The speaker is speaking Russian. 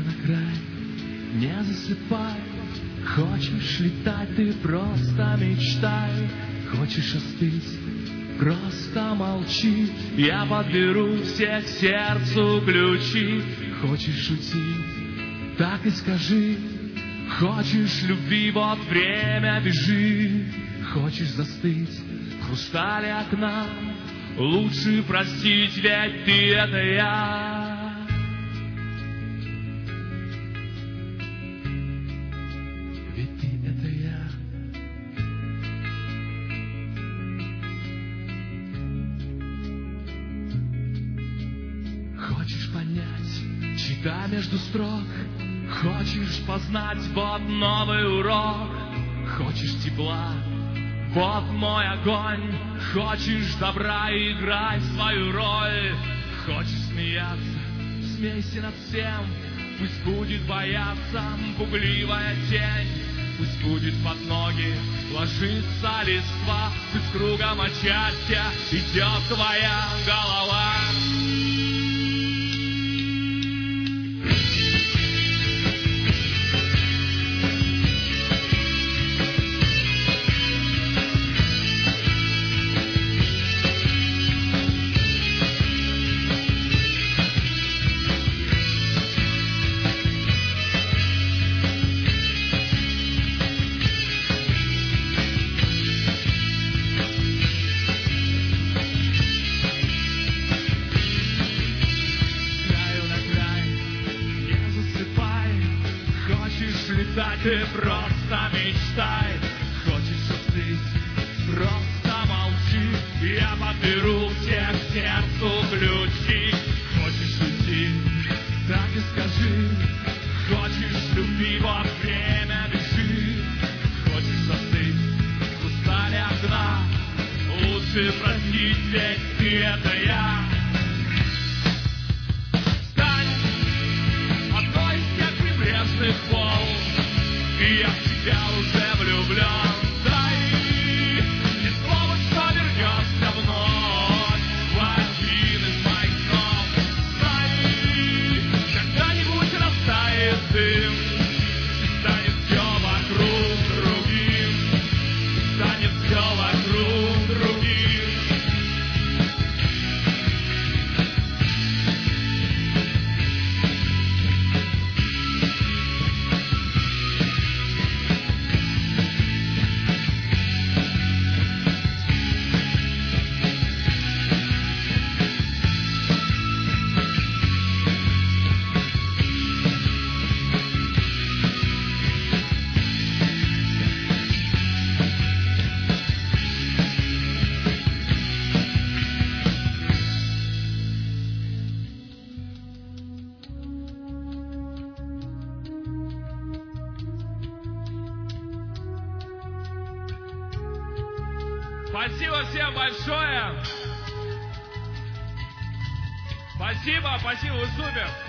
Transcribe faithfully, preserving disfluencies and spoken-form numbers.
на край, не засыпай. Хочешь летать, ты просто мечтай. Хочешь остыть, просто молчи. Я подберу все к сердцу ключи. Хочешь уйти, так и скажи. Хочешь любви, вот время бежи. Хочешь застыть в хрустале окна, лучше простить, ведь ты — это я. Ведь ты — это я. Хочешь понять, читай между строк. Хочешь познать, вот новый урок. Хочешь тепла, вот мой огонь. Хочешь добра, играй свою роль. Хочешь смеяться, смейся над всем. Пусть будет бояться пугливая тень. Пусть будет под ноги ложится листва. Пусть кругом от счастья идет твоя голова. Ты просто мечтай. Хочешь остыть, просто молчи. Я подберу все к сердцу ключи. Хочешь уйти, так и скажи. Хочешь любви, вот время бежи. Хочешь застыть в хрустале окна, лучше простить, ведь ты — это я. Стань одной из тех прибрежных волн, и я в тебя уже влюблен. Дай мне слово, что вернешься вновь в один из моих снов. Знай, когда-нибудь растает дым, и станет все вокруг другим. Станет все вокруг другим. Спасибо всем большое. Спасибо, спасибо, вы супер.